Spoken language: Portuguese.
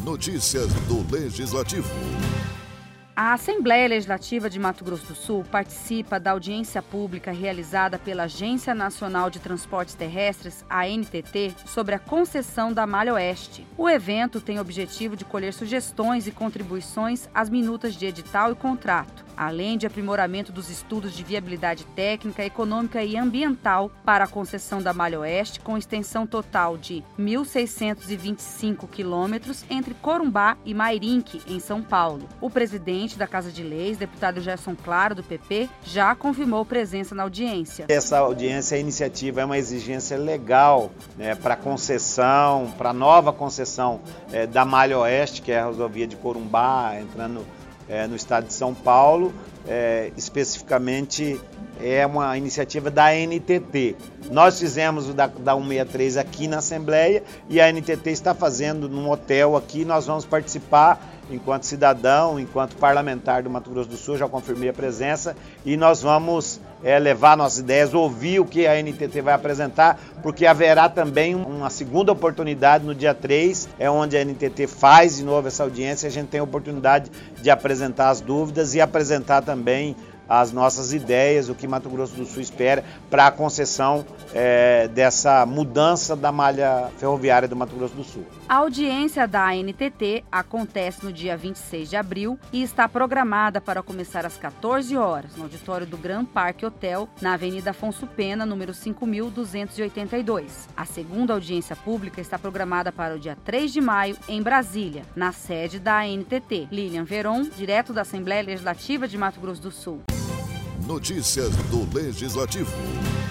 Notícias do Legislativo. A Assembleia Legislativa de Mato Grosso do Sul participa da audiência pública realizada pela Agência Nacional de Transportes Terrestres, ANTT, sobre a concessão da Malha Oeste. O evento tem o objetivo de colher sugestões e contribuições às minutas de edital e contrato, além de aprimoramento dos estudos de viabilidade técnica, econômica e ambiental para a concessão da Malha Oeste, com extensão total de 1.625 quilômetros entre Corumbá e Mairinque, em São Paulo. O presidente da Casa de Leis, deputado Gerson Claro, do PP, já confirmou presença na audiência. Essa audiência, a iniciativa é uma exigência legal, para concessão, para nova concessão da Malha Oeste, que é a rodovia de Corumbá, entrando no estado de São Paulo, especificamente é uma iniciativa da ANTT. Nós fizemos o da 163 aqui na Assembleia e a ANTT está fazendo num hotel aqui. Nós vamos participar enquanto cidadão, enquanto parlamentar do Mato Grosso do Sul, já confirmei a presença, e nós vamos levar nossas ideias, ouvir o que a ANTT vai apresentar, porque haverá também uma segunda oportunidade no dia 3, onde a ANTT faz de novo essa audiência, a gente tem a oportunidade de apresentar as dúvidas e apresentar também as nossas ideias, o que Mato Grosso do Sul espera para a concessão dessa mudança da malha ferroviária do Mato Grosso do Sul. A audiência da ANTT acontece no dia 26 de abril e está programada para começar às 14 horas, no auditório do Grand Parque Hotel, na Avenida Afonso Pena, número 5.282. A segunda audiência pública está programada para o dia 3 de maio, em Brasília, na sede da ANTT. Lilian Veron, direto da Assembleia Legislativa de Mato Grosso do Sul. Notícias do Legislativo.